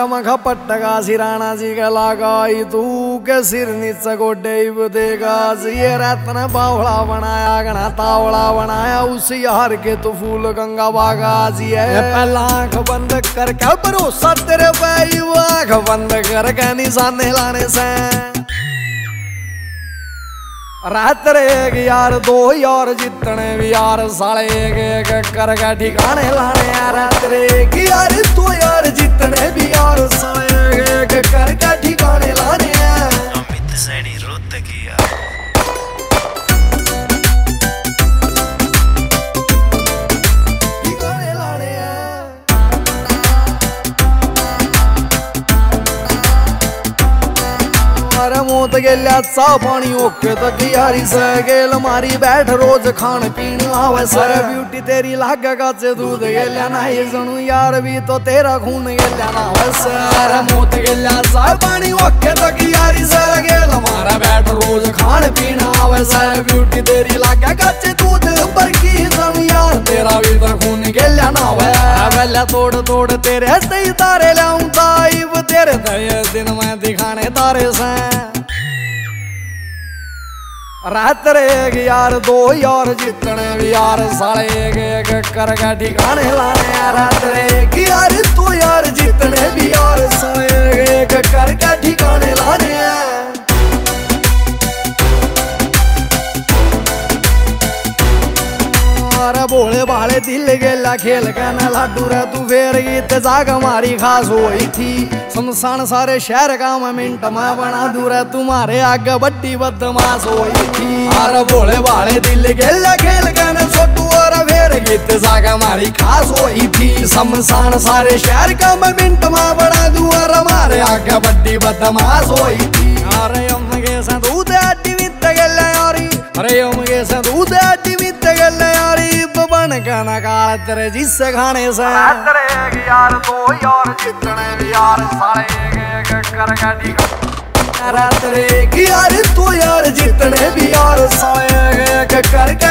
मखा पट्टगा सिराना जी का लगाई तू के सिर नीचे गोडे देगा ये रत्न बावड़ा बनाया गना तावड़ा बनाया उस यार के तो फूल गंगा बागा जी है पहला आंख बंद करके भरोसा तेरे भाई आंख बंद करके निशाने लाने से रात एक यार दो यार जितने भी यार साले एक करके ठिकाने लाने रात एक यार दो यार जितने भी यार साले एक करके ठिकाने लाने अमित सैनी रोहतकी मोत गेल्या चा पानी ओके तक यारी से गेल मारी बैठ रोज खान पीन आवे सर ब्यूटी तेरी लागे काचे दूध गेल्या नहीं जणू यार भी तो तेरा खून गेल्या ना सर मोत गेल्या चा पानी ओके तक यारी से गेल मारा बैठ रोज खान पीन आवे सर ब्यूटी तेरी लागे काचे दूध पर की जणू यार तेरा भी तो खून गेल्या ना वेल्या तोड़ तोड़ तेरे हस्ते तारे लाऊंगा इब तेरे दये दिन में दिखाने तारे से रात एक यार दो यार जितने भी यार साले एक करके ठिकाने लाने रात एक यार दो यार जितने भी यार साले एक करके ठिकाने लाने भोले भाले दिल गेला खेल के न लाडू रे तू फेर गीत जाग मारी खास हुई थी शमशान सारे शहर का मैं मिनट में बना दूं रे तुम्हारे आगे बड्डी बदमाश हुई थी अरे भोले भाले दिल गेला खेल के न छोटू और फेर गीत जाग मारी खास हुई थी शमशान सारे शहर का मैं मिनट में बना दूं और हमारे आगे बड्डी बदमाश हुई थी अरे हम के साथ दूध अड्डी मित गेला यारी अरे हम के साथ दूध अड्डी मित गेला यारी बन का नकाल तेरे जिससे खाने से यार दो यार जितने भी यार साले एक करके ठिकाने रात एक यार दो यार जितने भी यार साले एक करके